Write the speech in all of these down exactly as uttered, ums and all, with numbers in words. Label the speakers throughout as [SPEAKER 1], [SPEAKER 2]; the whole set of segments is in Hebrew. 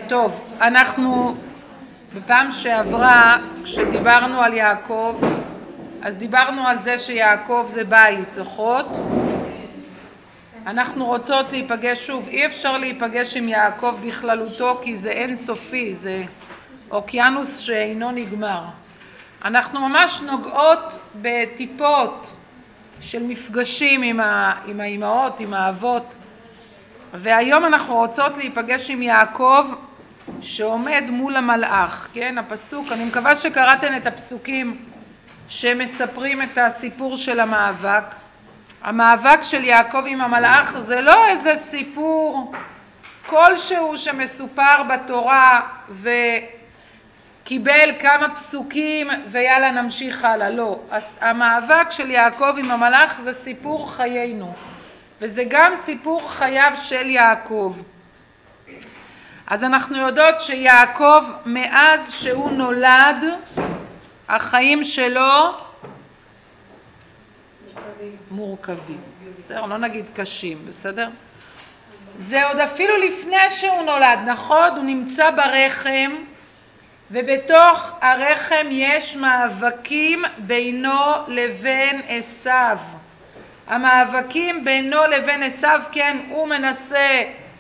[SPEAKER 1] טוב, אנחנו בפעם שעברה כשדיברנו על יעקב, אז דיברנו על זה שיעקב זה בית, זוכרות? אנחנו רוצות להיפגש שוב, אי אפשר להיפגש עם יעקב בכללותו כי זה אין סופי, זה אוקיינוס שאינו נגמר. אנחנו ממש נוגעות בטיפות של מפגשים עם, ה, עם האימהות, עם האבות, והיום אנחנו רוצות להיפגש עם יעקב שעומד מול המלאך, כן? הפסוק, אני מקווה שקראתן את הפסוקים שמספרים את הסיפור של המאבק. המאבק של יעקב עם המלאך זה לא איזה סיפור כלשהו שמסופר בתורה וקיבל כמה פסוקים ויאללה נמשיך הלאה, לא. המאבק של יעקב עם המלאך זה סיפור חיינו, וזה גם סיפור חייו של יעקב. אז אנחנו יודעות שיעקב מאז שהוא נולד החיים שלו מורכבים, מורכבים. בסדר, לא נגיד קשים, בסדר? זה עוד אפילו לפני שהוא נולד, נכון? הוא נמצא ברחם, ובתוך הרחם יש מאבקים בינו לבין עשיו. המאבקים בינו לבין עשיו, כן, הוא מנסה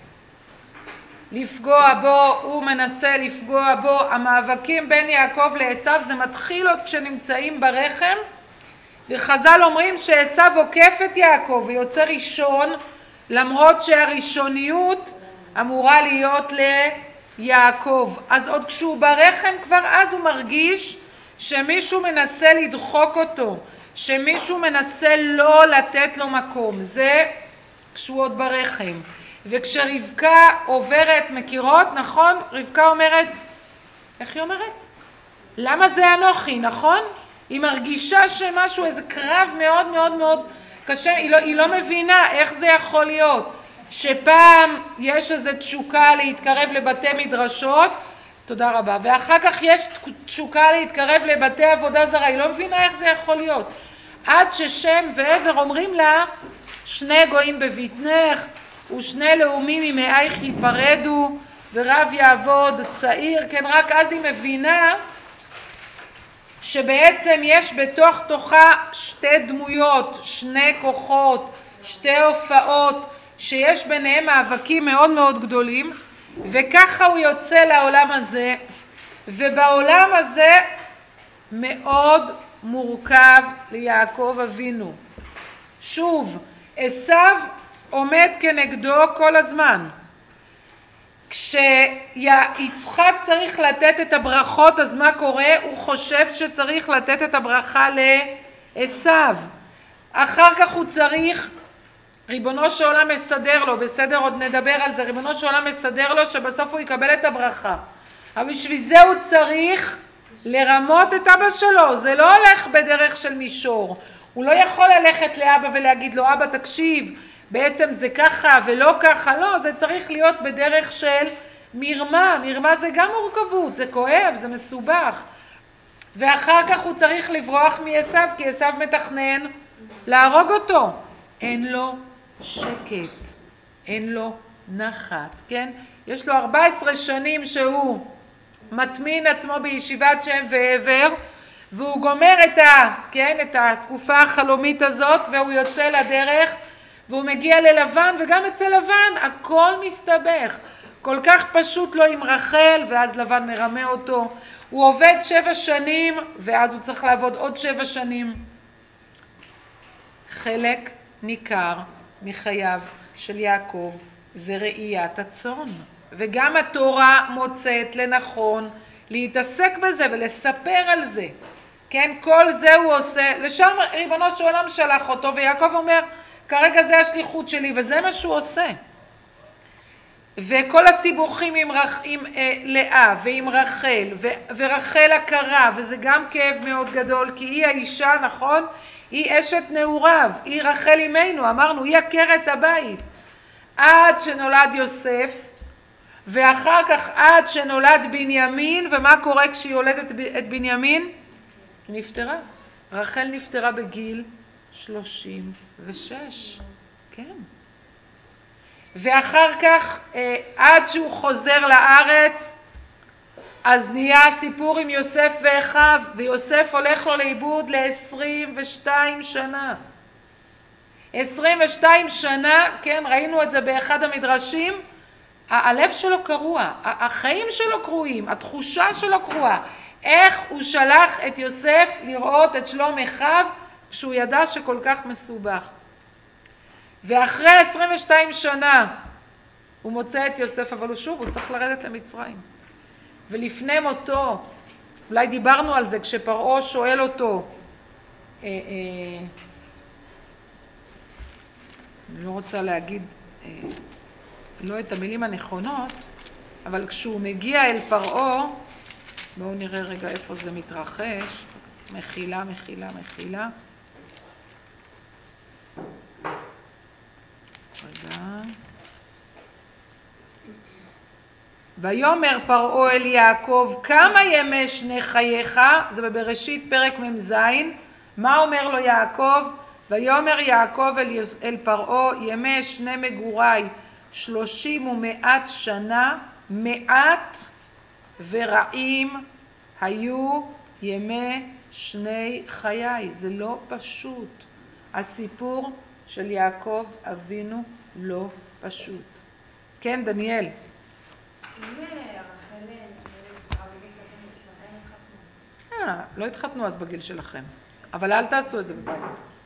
[SPEAKER 1] לפגוע בו, הוא מנסה לפגוע בו. המאבקים בין יעקב לעשיו זה מתחיל עוד כשנמצאים ברחם, וחז"ל אומרים שעשיו עוקף את יעקב ויוצא ראשון, למרות שהראשוניות אמורה להיות ליעקב. אז עוד כשהוא ברחם כבר אז הוא מרגיש שמישהו מנסה לדחוק אותו, שמישהו מנסה לא לתת לו מקום. זה כשהוא עוד ברחם. וכשרבקה עוברת, מכירות, נכון? רבקה אומרת, איך היא אומרת? למה זה אנוכי, נכון? היא מרגישה שמשהו, איזה קרב מאוד מאוד מאוד קשה, היא לא, היא לא מבינה איך זה יכול להיות. שפעם יש איזו תשוקה להתקרב לבתי מדרשות, תודה רבה, ואחר כך יש תשוקה להתקרב לבתי עבודה זרה, היא לא מבינה איך זה יכול להיות. עד ששם ועבר אומרים לה, שני גויים בבטנך, ושני לאומים ממאייך ייפרדו, ורב יעבוד צעיר, כן, רק אז היא מבינה שבעצם יש בתוך תוכה שתי דמויות, שני כוחות, שתי הופעות, שיש ביניהם מאבקים מאוד מאוד גדולים, וככה הוא יוצא לעולם הזה, ובעולם הזה מאוד מורכב ליעקב אבינו. שוב, עשיו עומד כנגדו כל הזמן. כשיצחק צריך לתת את הברכות, אז מה קורה? הוא חושב שצריך לתת את הברכה לעשיו. אחר כך הוא צריך, ריבונו של עולם מסדר לו, בסדר, עוד נדבר על זה, ריבונו של עולם מסדר לו שבסוף הוא יקבל את הברכה. אבל בשביל זה הוא צריך לרמות את אבא שלו, זה לא הולך בדרך של מישור. הוא לא יכול ללכת לאבא ולהגיד לו, אבא תקשיב, בעצם זה ככה ולא ככה, לא, זה צריך להיות בדרך של מרמה. מרמה זה גם מורכבות, זה כואב, זה מסובך. ואחר כך הוא צריך לברוח מעשיו, כי עשיו מתכנן להרוג אותו. אין לו שקט, אין לו נחת, כן? יש לו ארבע עשרה שנים שהוא מטמין עצמו בישיבת שם ועבר, והוא גומר את ה, כן, את התקופה החלומית הזאת, והוא יוצא לדרך, והוא מגיע ללבן, וגם אצל לבן הכל מסתבך. כל כך פשוט לו עם רחל, ואז לבן מרמה אותו. הוא עובד שבע שנים, ואז הוא צריך לעבוד עוד שבע שנים. חלק ניכר מחייו של יעקב זה ראיית הצאן. וגם התורה מוצאת לנכון להתעסק בזה ולספר על זה. כן, כל זה הוא עושה, לשם ריבונו של עולם שלח אותו, ויעקב אומר, כרגע זה השליחות שלי, וזה מה שהוא עושה. וכל הסיבוכים עם, רח, עם אה, לאה ועם רחל, ו, ורחל הכרה, וזה גם כאב מאוד גדול, כי היא האישה, נכון? היא אשת נעוריו, היא רחל אימנו, אמרנו, היא עקרת הבית. עד שנולד יוסף, ואחר כך עד שנולד בנימין, ומה קורה כשהיא יולדת את בנימין? נפטרה. רחל נפטרה בגיל שלושים ושש. כן. ואחר כך עד שהוא חוזר לארץ, אז נהיה סיפור עם יוסף ואחיו, ויוסף הולך לו לאיבוד ל-עשרים ושתיים שנה. עשרים ושתיים שנה, כן, ראינו את זה באחד המדרשים, הלב שלו קרוע, החיים שלו קרועים, התחושה שלו קרועה. איך הוא שלח את יוסף לראות את שלום אחיו כשהוא ידע שכל כך מסובך. ואחרי עשרים ושתיים שנה הוא מוצא את יוסף, אבל הוא שוב, הוא צריך לרדת למצרים. ולפני מותו, אולי דיברנו על זה, כשפרעה שואל אותו, אה, אה, אני לא רוצה להגיד אה, לא את המילים הנכונות, אבל כשהוא מגיע אל פרעה, בואו נראה רגע איפה זה מתרחש, מחילה, מחילה, מחילה. רגע. ויאמר פרעה אל יעקב, כמה ימי שני חייך? זה בבראשית פרק מ"ז. מה אומר לו יעקב? ויאמר יעקב אל, אל פרעה, ימי שני מגורי שלושים ומעט שנה, מעט ורעים היו ימי שני חיי. זה לא פשוט. הסיפור של יעקב אבינו לא פשוט. כן, דניאל. אה, לא התחתנו אז בגיל שלכם, אבל אל תעשו את זה בבית.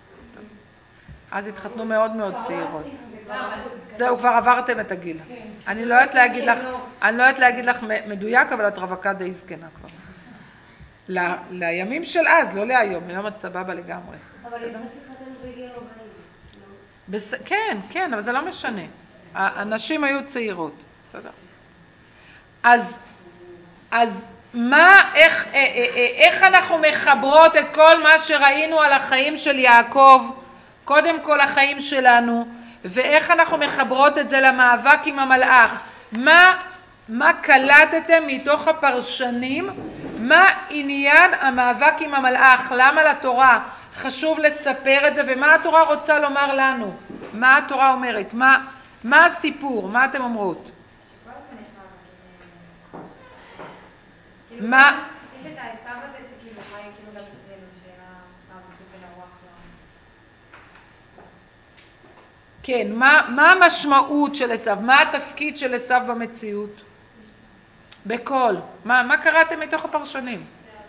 [SPEAKER 1] אז התחתנו מאוד מאוד צעירות. זהו, כבר עברתם את הגיל. אני לא יודעת להגיד לך, אני לא יודעת להגיד לך מדויק, אבל את רווקה די זקנה כבר. לימים של אז, לא להיום, היום את סבבה לגמרי.
[SPEAKER 2] אבל היא התחתנו בגיל ארבעים.
[SPEAKER 1] כן, כן, אבל זה לא משנה. הנשים היו צעירות, בסדר. אז, אז מה, איך, איך אנחנו מחברות את כל מה שראינו על החיים של יעקב, קודם כל החיים שלנו, ואיך אנחנו מחברות את זה למאבק עם המלאך? מה, מה קלטתם מתוך הפרשנים? מה עניין המאבק עם המלאך? למה לתורה חשוב לספר את זה, ומה התורה רוצה לומר לנו? מה התורה אומרת? מה, מה הסיפור? מה אתם אומרות? מה?
[SPEAKER 2] יש את העשב הזה שכאילו חי כאילו גם אצלנו, שהמאבקים בין הרוח לא...
[SPEAKER 1] כן, מה, מה המשמעות של עשב? מה התפקיד של עשב במציאות? בכל. מה, מה קראתם מתוך הפרשנים?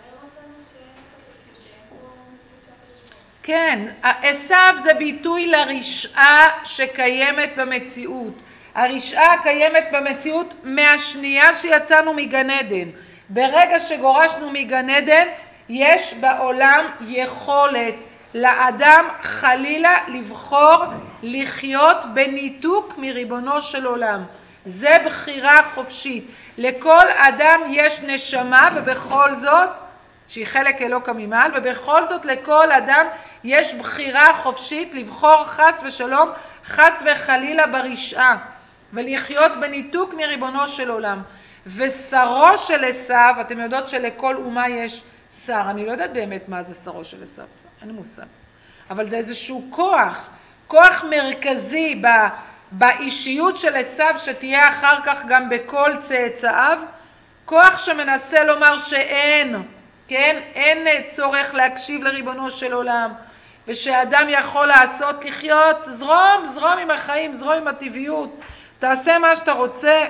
[SPEAKER 1] כן, עשב זה ביטוי לרשעה שקיימת במציאות. הרשעה הקיימת במציאות מהשנייה שיצאנו מגן עדן. ברגע שגורשנו מגן עדן, יש בעולם יכולת לאדם חלילה לבחור לחיות בניתוק מריבונו של עולם. זה בחירה חופשית. לכל אדם יש נשמה, ובכל זאת, שהיא חלק אלוקא ממעל, ובכל זאת לכל אדם יש בחירה חופשית לבחור חס ושלום, חס וחלילה ברשעה, ולחיות בניתוק מריבונו של עולם. ושרו של עשיו, אתם יודעות שלכל אומה יש שר, אני לא יודעת באמת מה זה שרו של עשיו, אין מושג. אבל זה איזשהו כוח, כוח מרכזי ב, באישיות של עשיו, שתהיה אחר כך גם בכל צאצאיו, כוח שמנסה לומר שאין, כן, אין צורך להקשיב לריבונו של עולם, ושאדם יכול לעשות, לחיות, זרום, זרום עם החיים, זרום עם הטבעיות, תעשה מה שאתה רוצה.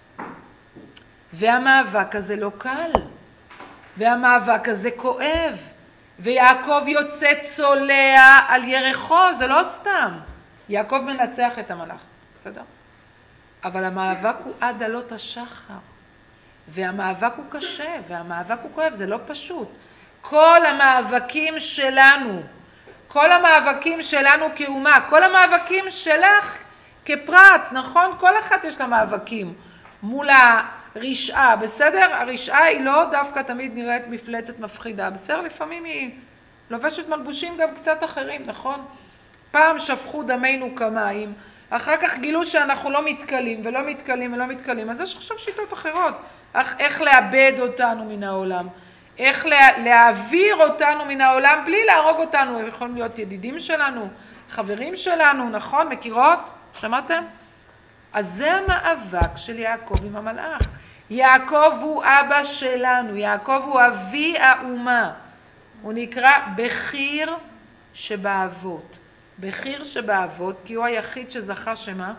[SPEAKER 1] והמאבק הזה לא קל, והמאבק הזה כואב, ויעקב יוצא צולע על ירחו, זה לא סתם. יעקב מנצח את המלאך, בסדר? אבל המאבק הוא עד עלות השחר, והמאבק הוא קשה, והמאבק הוא כואב, זה לא פשוט. כל המאבקים שלנו, כל המאבקים שלנו כאומה, כל המאבקים שלך כפרט, נכון? כל אחת יש לה מאבקים מול הרשעה, בסדר? הרשעה היא לא דווקא תמיד נראית מפלצת מפחידה, בסדר? לפעמים היא לובשת מלבושים גם קצת אחרים, נכון? פעם שפכו דמנו כמים, אחר כך גילו שאנחנו לא מתקלים ולא מתקלים ולא מתקלים, אז יש עכשיו שיטות אחרות, איך, איך לאבד אותנו מן העולם, איך לה, להעביר אותנו מן העולם בלי להרוג אותנו. הם יכולים להיות ידידים שלנו, חברים שלנו, נכון? מכירות? שמעתם? אז זה המאבק של יעקב עם המלאך. יעקב הוא אבא שלנו, יעקב הוא אבי האומה. הוא נקרא בחיר שבאבות. בחיר שבאבות, כי הוא היחיד שזכה שמה?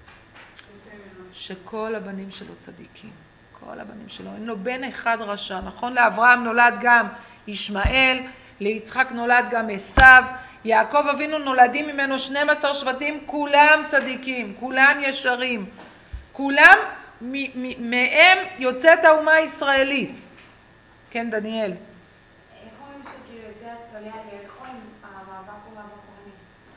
[SPEAKER 1] שכל הבנים שלו צדיקים. כל הבנים שלו. אין לו בן אחד רשע. נכון? לאברהם נולד גם ישמעאל, ליצחק נולד גם עשיו. יעקב אבינו נולדים ממנו שנים עשר שבטים, כולם צדיקים, כולם ישרים. כולם, מהם יוצאת האומה הישראלית. כן, דניאל.
[SPEAKER 2] איך אומרים שכאילו יוצא צולע ליריחו עם המאבק הוא מאבק כהני?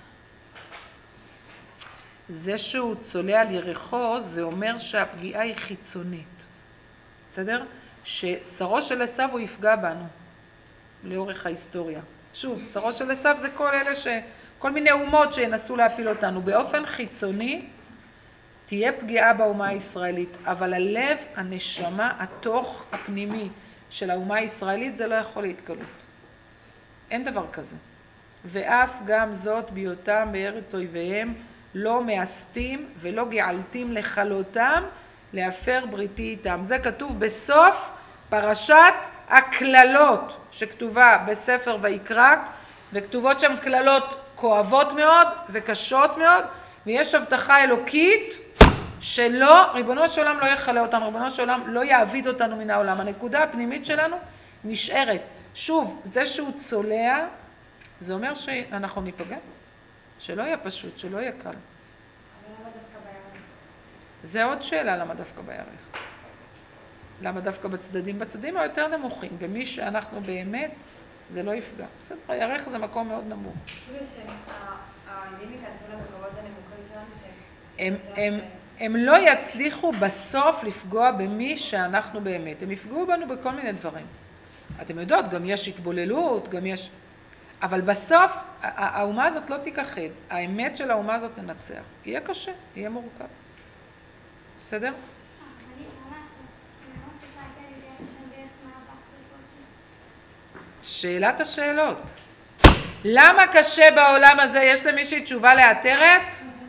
[SPEAKER 1] זה שהוא צולע על יריחו, זה אומר שהפגיעה היא חיצונית. בסדר? ששרו של עשיו הוא יפגע בנו, לאורך ההיסטוריה. שוב, שרו של עשיו זה כל אלה ש... כל מיני אומות שינסו להפיל אותנו. באופן חיצוני תהיה פגיעה באומה הישראלית, אבל הלב, הנשמה, התוך הפנימי של האומה הישראלית זה לא יכול להתגלות. אין דבר כזה. ואף גם זאת בהיותם בארץ אויביהם לא מאסתים ולא געלתים לכלותם להפר בריתי איתם. זה כתוב בסוף פרשת הכללות שכתובה בספר ויקרא, וכתובות שם כללות כואבות מאוד וקשות מאוד, ויש הבטחה אלוקית שלא, ריבונו של עולם לא יחלה אותנו, ריבונו של עולם לא יעביד אותנו מן העולם. הנקודה הפנימית שלנו נשארת. שוב, זה שהוא צולע, זה אומר שאנחנו ניפגע. שלא יהיה פשוט, שלא יהיה קל.
[SPEAKER 2] אבל למה דווקא בירך?
[SPEAKER 1] זה עוד שאלה, למה דווקא בירך? למה דווקא בצדדים? בצדדים היותר נמוכים, במי שאנחנו באמת, זה לא יפגע. בסדר, הירך זה מקום מאוד נמוך.
[SPEAKER 2] כאילו שהאויבים ייכנסו למקומות הנמוכים שלנו
[SPEAKER 1] הם, הם, הם לא יצליחו בסוף לפגוע במי שאנחנו באמת. הם יפגעו בנו בכל מיני דברים. אתם יודעות, גם יש התבוללות, גם יש... אבל בסוף, האומה הזאת לא תיכחד. האמת של האומה הזאת תנצח. יהיה קשה, יהיה מורכב. בסדר? שאלת השאלות. למה קשה בעולם הזה? יש למישהי תשובה לאתרת?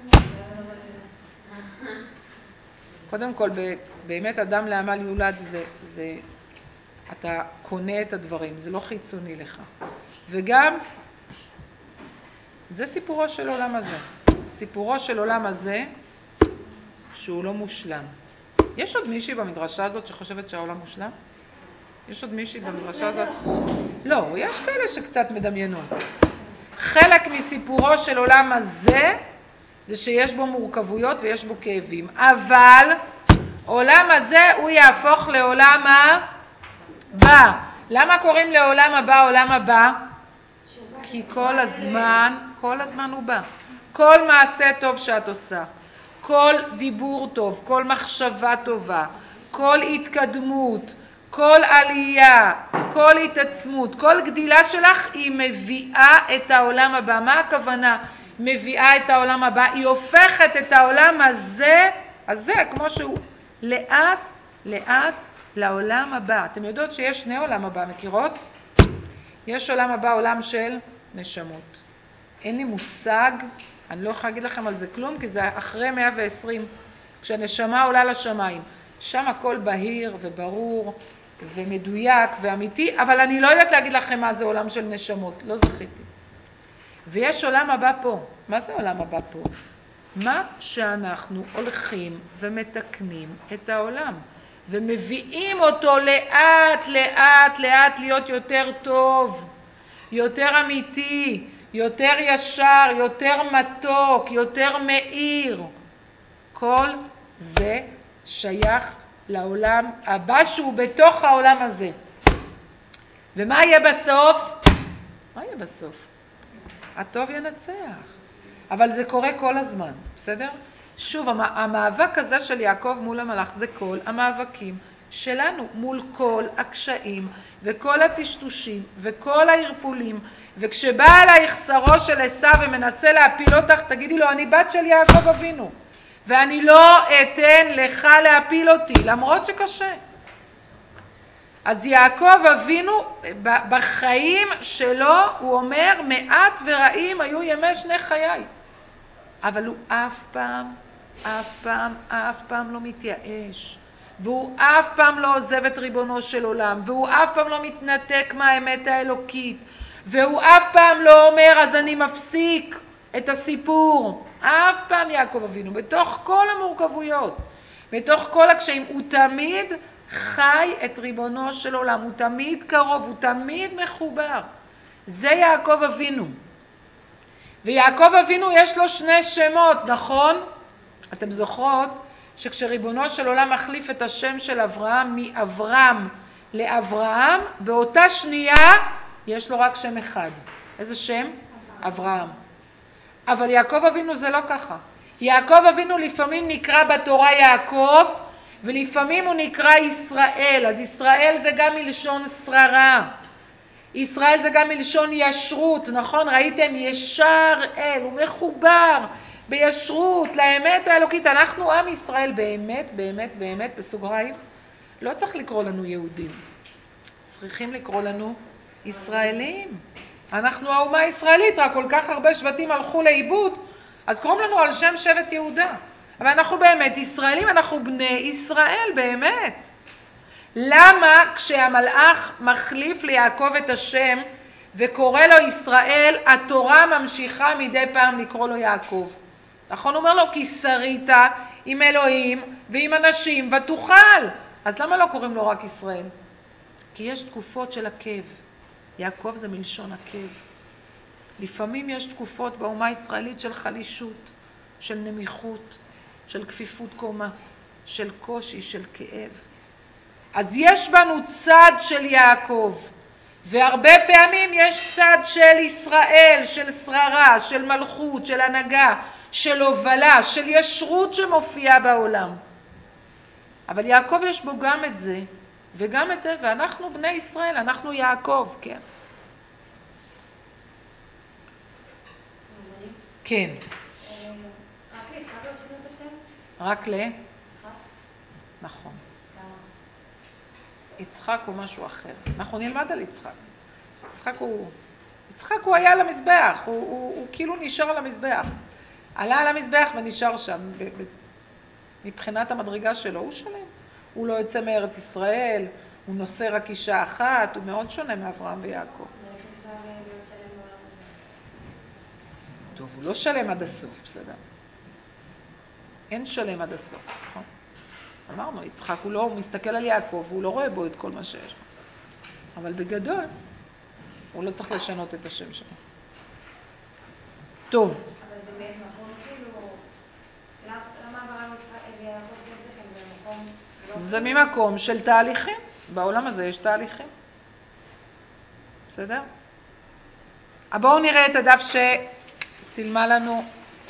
[SPEAKER 1] קודם כל, באמת אדם לעמל יולד זה, זה, אתה קונה את הדברים, זה לא חיצוני לך. וגם, זה סיפורו של עולם הזה. סיפורו של עולם הזה, שהוא לא מושלם. יש עוד מישהי במדרשה הזאת שחושבת שהעולם מושלם? יש עוד מישהי במדרשה הזאת? לא, יש כאלה שקצת מדמיינות. חלק מסיפורו של עולם הזה, זה שיש בו מורכבויות ויש בו כאבים. אבל עולם הזה הוא יהפוך לעולם הבא. למה קוראים לעולם הבא עולם הבא? כי כל הזמן, כל הזמן הוא בא. כל מעשה טוב שאת עושה, כל דיבור טוב, כל מחשבה טובה, כל התקדמות, כל עלייה, כל התעצמות, כל גדילה שלך היא מביאה את העולם הבא. מה הכוונה? מביאה את העולם הבא, היא הופכת את העולם הזה, הזה כמו שהוא, לאט לאט לעולם הבא. אתם יודעות שיש שני עולם הבא, מכירות? יש עולם הבא, עולם של נשמות. אין לי מושג, אני לא יכולה להגיד לכם על זה כלום, כי זה אחרי מאה ועשרים, כשהנשמה עולה לשמיים. שם הכל בהיר וברור ומדויק ואמיתי, אבל אני לא יודעת להגיד לכם מה זה עולם של נשמות, לא זכיתי. ויש עולם הבא פה. מה זה עולם הבא פה? מה שאנחנו הולכים ומתקנים את העולם, ומביאים אותו לאט לאט לאט להיות יותר טוב, יותר אמיתי, יותר ישר, יותר מתוק, יותר מאיר. כל זה שייך לעולם הבא שהוא בתוך העולם הזה. ומה יהיה בסוף? מה יהיה בסוף? הטוב ינצח. אבל זה קורה כל הזמן, בסדר? שוב, המאבק הזה של יעקב מול המלאך זה כל המאבקים שלנו, מול כל הקשיים וכל הטשטושים וכל הערפולים. וכשבא עלייך שרו של עשיו ומנסה להפיל אותך, תגידי לו, אני בת של יעקב אבינו, ואני לא אתן לך להפיל אותי, למרות שקשה. אז יעקב אבינו בחיים שלו, הוא אומר, מעט ורעים היו ימי שני חיי. אבל הוא אף פעם אף פעם, אף פעם לא מתייאש. והוא אף פעם לא עוזב את ריבונו של עולם, והוא אף פעם לא מתנתק מהאמת האלוקית, והוא אף פעם לא אומר אז אני מפסיק את הסיפור. אף פעם יעקב אבינו, בתוך כל המורכבויות, בתוך כל הקשיים, הוא תמיד חי את ריבונו של עולם, הוא תמיד קרוב, הוא תמיד מחובר. זה יעקב אבינו. ויעקב אבינו יש לו שני שמות, נכון? אתם זוכרות שכשריבונו של עולם מחליף את השם של אברהם מאברהם לאברהם, באותה שנייה יש לו רק שם אחד. איזה שם? אברהם. אבל יעקב אבינו זה לא ככה. יעקב אבינו לפעמים נקרא בתורה יעקב, ולפעמים הוא נקרא ישראל. אז ישראל זה גם מלשון שררה. ישראל זה גם מלשון ישרות, נכון? ראיתם? ישר אל, הוא מחובר בישרות לאמת האלוקית. אנחנו עם ישראל באמת, באמת, באמת, בסוגריים. לא צריך לקרוא לנו יהודים. צריכים לקרוא לנו ישראלים. אנחנו האומה הישראלית, רק כל כך הרבה שבטים הלכו לאיבוד, אז קוראים לנו על שם שבט יהודה. אבל אנחנו באמת ישראלים, אנחנו בני ישראל, באמת. למה כשהמלאך מחליף ליעקב את השם וקורא לו ישראל, התורה ממשיכה מדי פעם לקרוא לו יעקב? נכון? הוא אומר לו, כי שרית עם אלוהים ועם אנשים ותוכל. אז למה לא קוראים לו רק ישראל? כי יש תקופות של עקב. יעקב זה מלשון עקב. לפעמים יש תקופות באומה הישראלית של חלישות, של נמיכות, של כפיפות קומה, של קושי, של כאב. אז יש בנו צד של יעקב, והרבה פעמים יש צד של ישראל, של שררה, של מלכות, של הנהגה, של הובלה, של ישרות שמופיעה בעולם. אבל יעקב יש בו גם את זה, וגם את זה, ואנחנו בני ישראל, אנחנו יעקב, כן. כן.
[SPEAKER 2] רק ליצחק לא שינו את השם?
[SPEAKER 1] רק ל?
[SPEAKER 2] יצחק?
[SPEAKER 1] נכון.
[SPEAKER 2] למה?
[SPEAKER 1] יצחק הוא משהו אחר. אנחנו נלמד על יצחק. יצחק הוא, יצחק הוא היה על המזבח, הוא, הוא, הוא כאילו נשאר על המזבח. עלה על המזבח ונשאר שם. ב, ב, מבחינת המדרגה שלו הוא שלם. הוא לא יוצא מארץ ישראל, הוא נושא רק אישה אחת, הוא מאוד שונה מאברהם ויעקב.
[SPEAKER 2] ואיך אפשר להיות שלם בעולם הזה?
[SPEAKER 1] טוב, הוא לא שלם עד הסוף, בסדר. אין שלם עד הסוף, נכון? אמרנו, יצחק הוא לא, הוא מסתכל על יעקב, הוא לא רואה בו את כל מה שיש. אבל בגדול, הוא לא צריך לשנות את השם שלו. טוב.
[SPEAKER 2] אבל באמת מקום כאילו, למה אברהם ויעקב כן צריכים? זה מקום לא...
[SPEAKER 1] זה ממקום של תהליכים. בעולם הזה יש תהליכים. בסדר? בואו נראה את הדף שצילמה לנו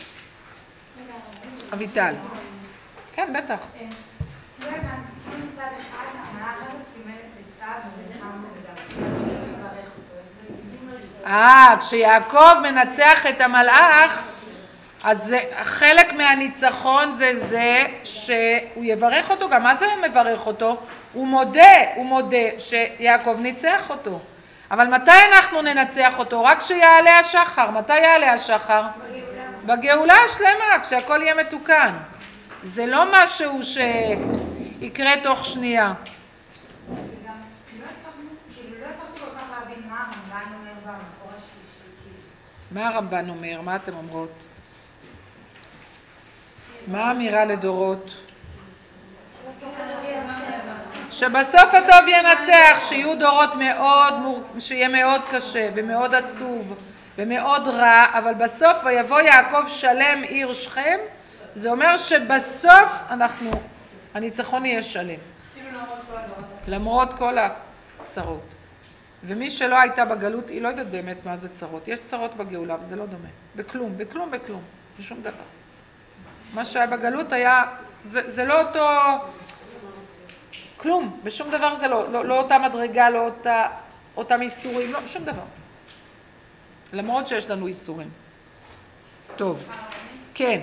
[SPEAKER 1] אביטל. כן, בטח.
[SPEAKER 3] לא הבנתי, כאילו מצד אחד, המלאך הזה סימן את עשיו ונלחם בדרכו, לברך אותו.
[SPEAKER 1] אה, כשיעקב מנצח את המלאך, אז זה, חלק מהניצחון זה זה שהוא יברך אותו. גם מה זה מברך אותו? הוא מודה, הוא מודה שיעקב ניצח אותו. אבל מתי אנחנו ננצח אותו? רק כשיעלה השחר. מתי יעלה השחר? בגאולה. בגאולה השלמה, כשהכל יהיה מתוקן. זה לא משהו שיקרה תוך שנייה.
[SPEAKER 3] וגם לא הצלחנו, כאילו לא הצלחנו כל כך להבין מה הרמב"ן אומר במקור השלישי, כאילו.
[SPEAKER 1] מה הרמב"ן אומר? מה אתם אומרות? מה האמירה לדורות? שבסוף הטוב ינצח, שיהיו דורות מאוד, שיהיה מאוד קשה ומאוד עצוב ומאוד רע, אבל בסוף ויבוא יעקב שלם עיר שכם, זה אומר שבסוף אנחנו, הניצחון יהיה שלם. למרות כל הצרות. ומי שלא הייתה בגלות, היא לא יודעת באמת מה זה צרות. יש צרות בגאולה, וזה לא דומה. בכלום, בכלום, בכלום. בשום דבר. מה שהיה בגלות היה, זה, זה לא אותו, כלום, בשום דבר זה לא, לא, לא אותה מדרגה, לא אותה, אותם איסורים, לא, שום דבר. למרות שיש לנו איסורים. טוב, כן.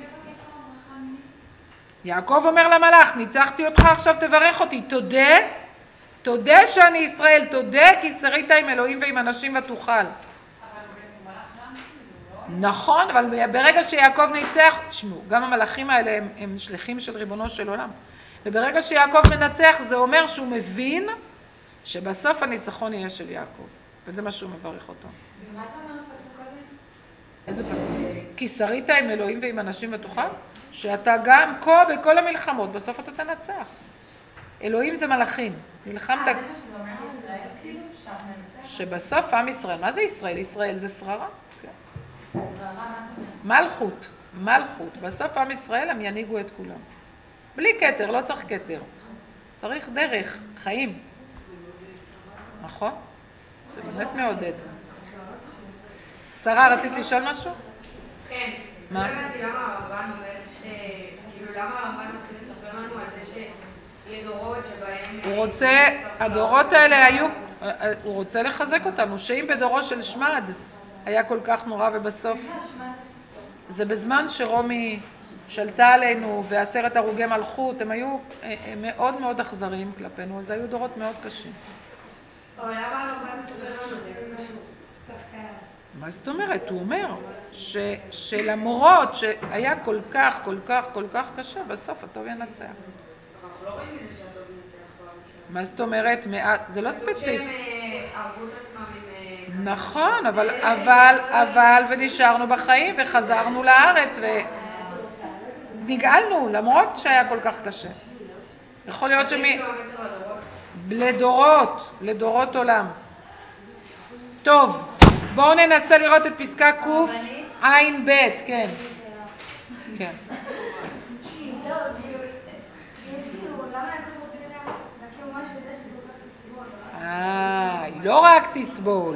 [SPEAKER 1] יעקב אומר למלאך, ניצחתי אותך, עכשיו תברך אותי. תודה, תודה שאני ישראל, תודה כי שרית עם אלוהים ועם אנשים ותוכל. נכון, אבל ברגע שיעקב ניצח, תשמעו, גם המלאכים האלה הם, הם שליחים של ריבונו של עולם. וברגע שיעקב מנצח, זה אומר שהוא מבין שבסוף הניצחון יהיה של יעקב. וזה מה שהוא מברך אותו.
[SPEAKER 3] ומה זה אומר הפסוק הזה?
[SPEAKER 1] איזה פסוק? כי שרית עם אלוהים ועם אנשים בתוכה, שאתה גם כה בכל המלחמות, בסוף אתה תנצח. אלוהים זה מלאכים. נלחמת...
[SPEAKER 3] אה, זה מה שזה אומר ישראל, כאילו? שאתה מנצח?
[SPEAKER 1] שבסוף עם ישראל, מה זה ישראל? ישראל זה שררה. כן.
[SPEAKER 3] שררה, מה זה אומר?
[SPEAKER 1] מלכות, מלכות. בסוף עם ישראל הם ינהיגו את כולם. בלי כתר, לא צריך כתר. צריך דרך, חיים. נכון? זה באמת מעודד. שרה, רצית לשאול משהו?
[SPEAKER 4] כן.
[SPEAKER 1] מה?
[SPEAKER 4] לא הבנתי למה הרמב"ן אומר ש... כאילו למה הרמב"ן מתחיל לספר לנו על זה שלדורות שבהם...
[SPEAKER 1] הוא רוצה, הדורות האלה היו, הוא רוצה לחזק אותנו, שאם בדורו של שמד היה כל כך נורא ובסוף... זה בזמן שרומי שלטה עלינו ועשרת הרוגי מלכות, הם היו הם מאוד מאוד אכזריים כלפינו, אז היו דורות מאוד קשים.
[SPEAKER 4] אבל למה הרמב"ן מספר לנו את זה?
[SPEAKER 1] מה זאת אומרת? הוא אומר ש, שלמרות שהיה כל כך, כל כך, כל כך קשה, בסוף הטוב ינצח.
[SPEAKER 4] אנחנו לא רואים מזה שהטוב ינצח במקרה.
[SPEAKER 1] מה זאת אומרת? מעט, זה לא ספציפי.
[SPEAKER 4] שהם הרגו את עצמם עם...
[SPEAKER 1] נכון, אבל, אבל, אבל, ונשארנו בחיים וחזרנו לארץ ונגאלנו, למרות שהיה כל כך קשה. יכול להיות שמי... לדורות, לדורות עולם. טוב, בואו ננסה לראות את פסקה קוף עין בית, כן. כן. אה, לא רק תסבול.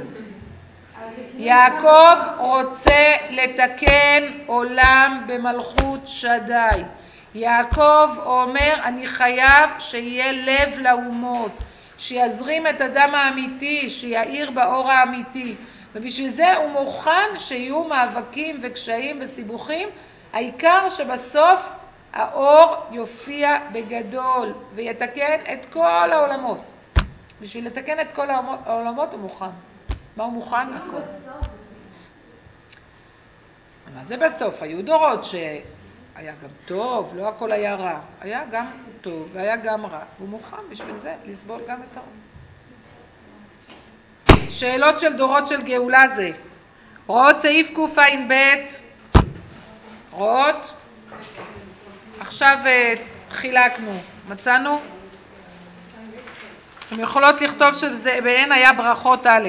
[SPEAKER 1] יעקב רוצה לתקן עולם במלכות שדי. יעקב אומר, אני חייב שיהיה לב לאומות, שיזרים את הדם האמיתי, שיעיר באור האמיתי. ובשביל זה הוא מוכן שיהיו מאבקים וקשיים וסיבוכים, העיקר שבסוף האור יופיע בגדול ויתקן את כל העולמות. בשביל לתקן את כל העולמות הוא מוכן. מה הוא מוכן? הכל. מה זה בסוף? היו דורות שהיה גם טוב, לא הכל היה רע. היה גם טוב והיה גם רע. הוא מוכן בשביל זה לסבול גם את הרע. שאלות של דורות של גאולה זה. רואות סעיף קוף עין בית. רואות? עכשיו חילקנו. מצאנו? אתם יכולות לכתוב שבהן היה ברכות א'.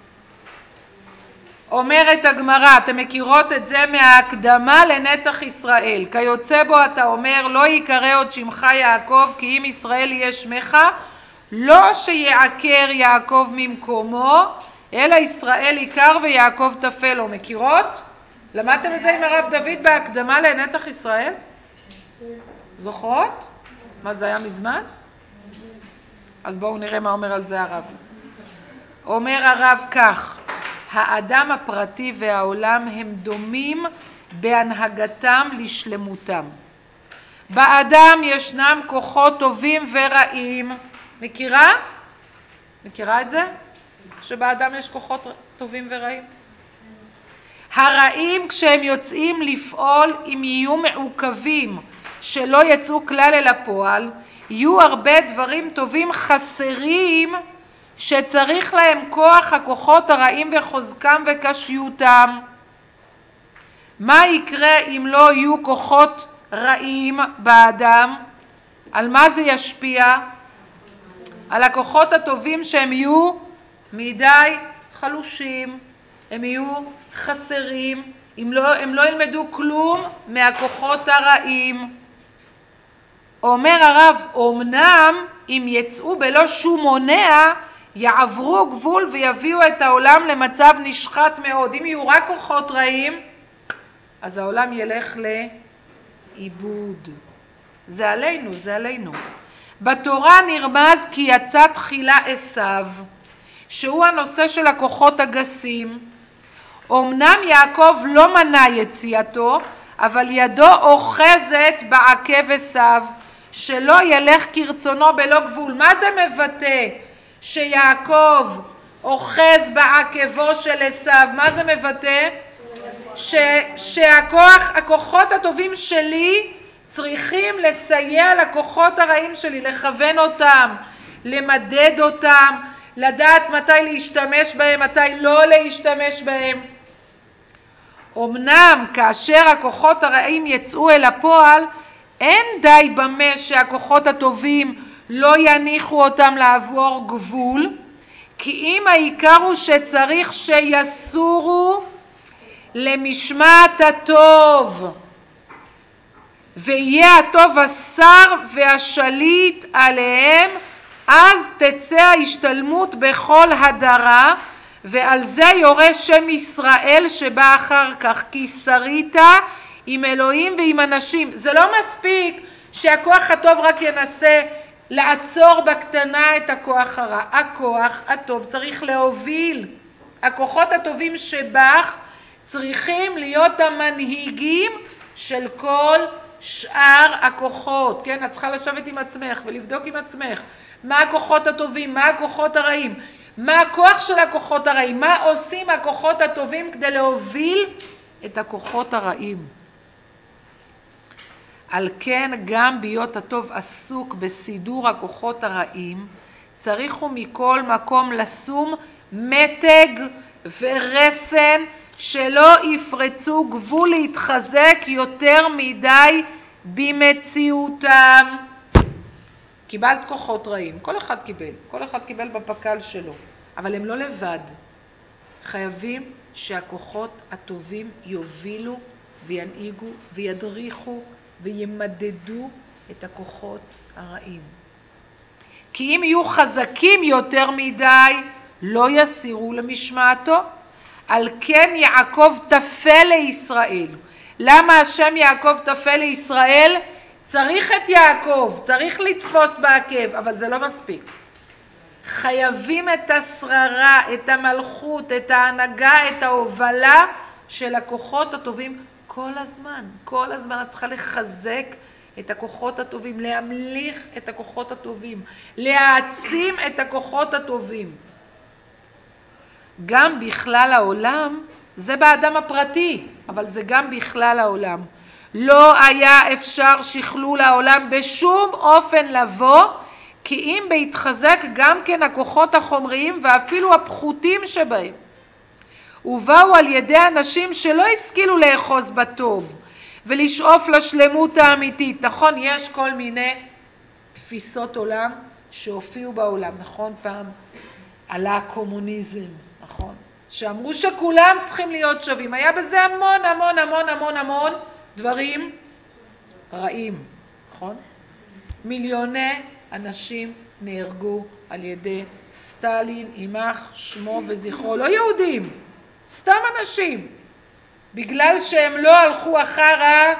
[SPEAKER 1] אומרת הגמרא, אתם מכירות את זה מההקדמה לנצח ישראל. כיוצא בו אתה אומר, לא יקרא עוד שמך יעקב, כי אם ישראל יהיה שמך, לא שיעקר יעקב ממקומו, אלא ישראל עיקר ויעקב תפל לו. מכירות? למדתם את זה עם הרב דוד בהקדמה לנצח ישראל? זוכרות? מה זה היה מזמן? אז בואו נראה מה אומר על זה הרב. אומר הרב כך, האדם הפרטי והעולם הם דומים בהנהגתם לשלמותם. באדם ישנם כוחות טובים ורעים. מכירה? מכירה את זה? שבאדם יש כוחות טובים ורעים? הרעים כשהם יוצאים לפעול, אם יהיו מעוכבים שלא יצאו כלל אל הפועל, יהיו הרבה דברים טובים חסרים שצריך להם כוח הכוחות הרעים בחוזקם וקשיותם. מה יקרה אם לא יהיו כוחות רעים באדם? על מה זה ישפיע? על הכוחות הטובים שהם יהיו מדי חלושים, הם יהיו חסרים, אם לא, הם לא ילמדו כלום מהכוחות הרעים. אומר הרב, אמנם אם יצאו בלא שום מונע, יעברו גבול ויביאו את העולם למצב נשחט מאוד. אם יהיו רק כוחות רעים, אז העולם ילך לאיבוד. זה עלינו, זה עלינו. בתורה נרמז כי יצא תחילה עשיו, שהוא הנושא של הכוחות הגסים. אמנם יעקב לא מנע יציאתו, אבל ידו אוחזת בעקב עשיו, שלא ילך כרצונו בלא גבול. מה זה מבטא שיעקב אוחז בעקבו של עשיו? מה זה מבטא? ש, שהכוח, הכוחות הטובים שלי צריכים לסייע לכוחות הרעים שלי, לכוון אותם, למדד אותם, לדעת מתי להשתמש בהם, מתי לא להשתמש בהם. אמנם כאשר הכוחות הרעים יצאו אל הפועל, אין די במה שהכוחות הטובים לא יניחו אותם לעבור גבול, כי אם העיקר הוא שצריך שיסורו למשמעת הטוב, ויהיה הטוב השר והשליט עליהם, אז תצא ההשתלמות בכל הדרה, ועל זה יורה שם ישראל שבא אחר כך, כי שרית עם אלוהים ועם אנשים. זה לא מספיק שהכוח הטוב רק ינסה לעצור בקטנה את הכוח הרע. הכוח הטוב צריך להוביל. הכוחות הטובים שבך צריכים להיות המנהיגים של כל שאר הכוחות. כן, את צריכה לשבת עם עצמך ולבדוק עם עצמך מה הכוחות הטובים, מה הכוחות הרעים, מה הכוח של הכוחות הרעים, מה עושים הכוחות הטובים כדי להוביל את הכוחות הרעים. על כן גם ביות הטוב עסוק בסידור הכוחות הרעים, צריכו מכל מקום לשום מתג ורסן שלא יפרצו גבול להתחזק יותר מדי במציאותם. קיבלת כוחות רעים, כל אחד קיבל, כל אחד קיבל בפקל שלו, אבל הם לא לבד. חייבים שהכוחות הטובים יובילו וינהיגו וידריכו וימדדו את הכוחות הרעים. כי אם יהיו חזקים יותר מדי, לא יסירו למשמעתו. על כן יעקב תפה לישראל. למה השם יעקב תפה לישראל? צריך את יעקב, צריך לתפוס בעקב, אבל זה לא מספיק. חייבים את השררה, את המלכות, את ההנהגה, את ההובלה של הכוחות הטובים כל הזמן. כל הזמן את צריכה לחזק את הכוחות הטובים, להמליך את הכוחות הטובים, להעצים את הכוחות הטובים. גם בכלל העולם, זה באדם הפרטי, אבל זה גם בכלל העולם. לא היה אפשר שכלול העולם בשום אופן לבוא, כי אם בהתחזק גם כן הכוחות החומריים ואפילו הפחותים שבהם. ובאו על ידי אנשים שלא השכילו לאחוז בטוב ולשאוף לשלמות האמיתית. נכון, יש כל מיני תפיסות עולם שהופיעו בעולם. נכון, פעם עלה הקומוניזם, נכון? שאמרו שכולם צריכים להיות שווים. היה בזה המון המון המון המון המון דברים רעים, נכון? מיליוני אנשים נהרגו על ידי סטלין, יימח שמו וזכרו, לא יהודים, סתם אנשים, בגלל שהם לא הלכו אחר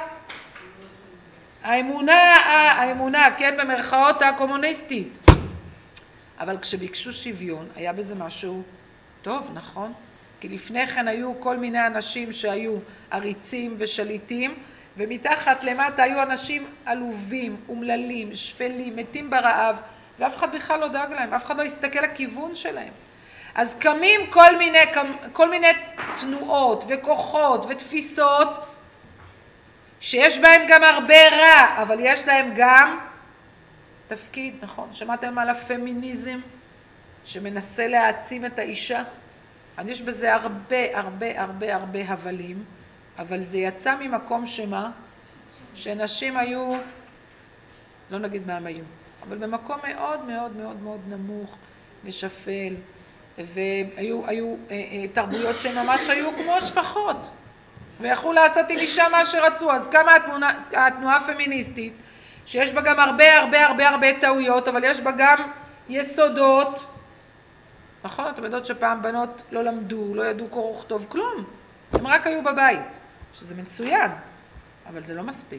[SPEAKER 1] האמונה, האמונה, כן, במרכאות הקומוניסטית. אבל כשביקשו שוויון, היה בזה משהו טוב, נכון? כי לפני כן היו כל מיני אנשים שהיו עריצים ושליטים, ומתחת למטה היו אנשים עלובים, אומללים, שפלים, מתים ברעב, ואף אחד בכלל לא דאג להם, אף אחד לא הסתכל לכיוון שלהם. אז קמים כל מיני, כל מיני תנועות וכוחות ותפיסות, שיש בהם גם הרבה רע, אבל יש להם גם תפקיד, נכון? שמעתם על הפמיניזם שמנסה להעצים את האישה? אז יש בזה הרבה הרבה הרבה הרבה הבלים, אבל זה יצא ממקום שמה? שנשים היו, לא נגיד מה הם היו, אבל במקום מאוד מאוד מאוד מאוד נמוך ושפל, והיו היו, אה, אה, תרבויות שממש היו כמו שפחות, ויכולו לעשות עם אישה מה שרצו. אז כמה התמונה, התנועה הפמיניסטית, שיש בה גם הרבה הרבה הרבה הרבה טעויות, אבל יש בה גם יסודות, נכון? אתם יודעות שפעם בנות לא למדו, לא ידעו קרוא וכתוב, כלום. הם רק היו בבית, שזה מצוין, אבל זה לא מספיק.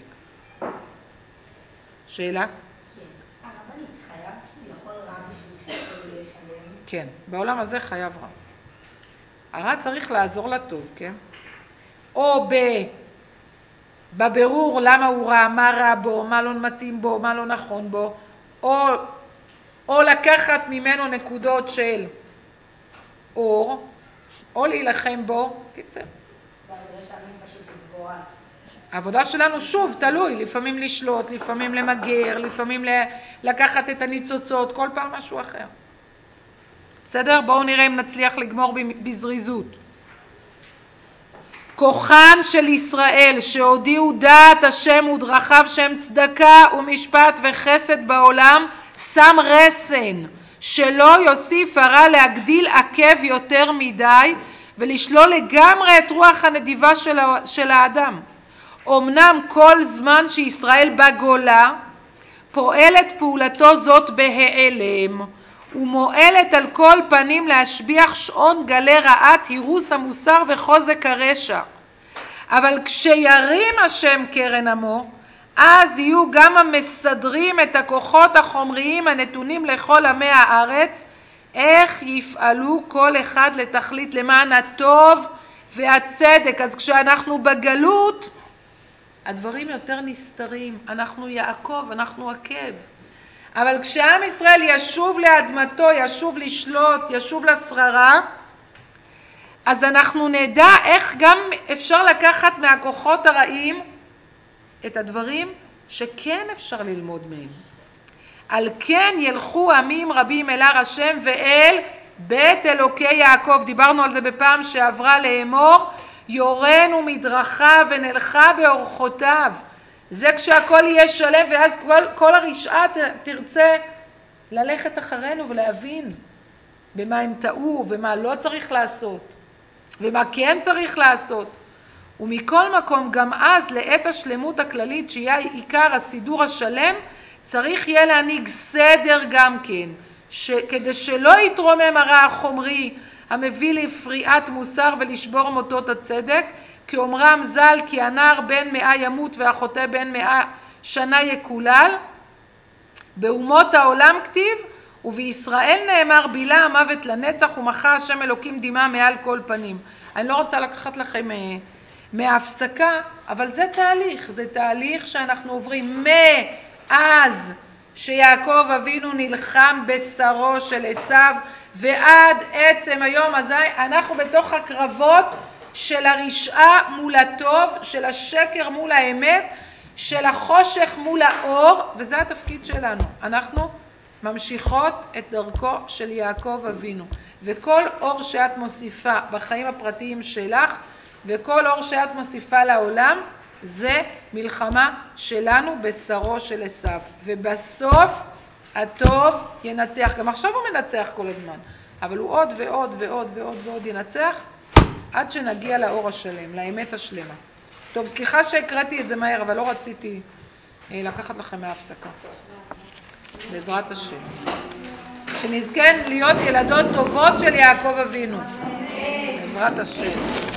[SPEAKER 1] שאלה?
[SPEAKER 3] הרבנית, חייב כביכול רע בשביל שיכולו לשלם?
[SPEAKER 1] כן, בעולם הזה חייב רע. הרע צריך לעזור לטוב, כן? או ב... בבירור למה הוא רע, מה רע בו, מה לא מתאים בו, מה לא נכון בו, או, או לקחת ממנו נקודות של אור, או להילחם בו, קיצר.
[SPEAKER 2] והעבודה שלנו פשוט גבוהה.
[SPEAKER 1] העבודה שלנו שוב תלוי, לפעמים לשלוט, לפעמים למגר, לפעמים לקחת את הניצוצות, כל פעם משהו אחר. בסדר? בואו נראה אם נצליח לגמור בזריזות. כוחן של ישראל שהודיעו דעת השם ודרכיו שם צדקה ומשפט וחסד בעולם, שם רסן שלא יוסיף הרע להגדיל עקב יותר מדי ולשלול לגמרי את רוח הנדיבה של, של האדם. אמנם כל זמן שישראל בגולה פועלת פעולתו זאת בהיעלם ומועלת על כל פנים להשביח שעון גלי רעת הירוס המוסר וחוזק הרשע, אבל כשירים השם קרן עמו אז יהיו גם המסדרים את הכוחות החומריים הנתונים לכל עמי הארץ, איך יפעלו כל אחד לתכלית למען הטוב והצדק. אז כשאנחנו בגלות הדברים יותר נסתרים, אנחנו יעקב, אנחנו עקב. אבל כשעם ישראל ישוב לאדמתו, ישוב לשלוט, ישוב לשררה, אז אנחנו נדע איך גם אפשר לקחת מהכוחות הרעים את הדברים שכן אפשר ללמוד מהם. על כן ילכו עמים רבים אל הר השם ואל בית אלוקי יעקב. דיברנו על זה בפעם שעברה, לאמור יורנו מדרכה ונלכה באורחותיו. זה כשהכל יהיה שלם, ואז כל, כל הרשעה תרצה ללכת אחרינו ולהבין במה הם טעו ומה לא צריך לעשות ומה כן צריך לעשות. ומכל מקום גם אז לעת השלמות הכללית שיהיה עיקר הסידור השלם, צריך יהיה להנהיג סדר גם כן, ש... כדי שלא יתרומם הרע החומרי המביא לפריעת מוסר ולשבור מוטות הצדק, כי אומרם ז"ל כי הנער בן מאה ימות והחוטא בן מאה שנה יקולל. באומות העולם כתיב ובישראל נאמר בילה המוות לנצח ומחה השם אלוקים דמעה מעל כל פנים. אני לא רוצה לקחת לכם מההפסקה, אבל זה תהליך, זה תהליך שאנחנו עוברים מאז שיעקב אבינו נלחם בשרו של עשיו ועד עצם היום הזה. אנחנו בתוך הקרבות של הרשעה מול הטוב, של השקר מול האמת, של החושך מול האור, וזה התפקיד שלנו. אנחנו ממשיכות את דרכו של יעקב אבינו, וכל אור שאת מוסיפה בחיים הפרטיים שלך וכל אור שאת מוסיפה לעולם זה מלחמה שלנו בשרו של עשיו, ובסוף הטוב ינצח. גם עכשיו הוא מנצח כל הזמן, אבל הוא עוד ועוד ועוד ועוד ועוד ינצח עד שנגיע לאור השלם, לאמת השלמה. טוב, סליחה שהקראתי את זה מהר, אבל לא רציתי לקחת לכם מההפסקה. בעזרת השם. שנזכן להיות ילדות טובות של יעקב אבינו. בעזרת השם.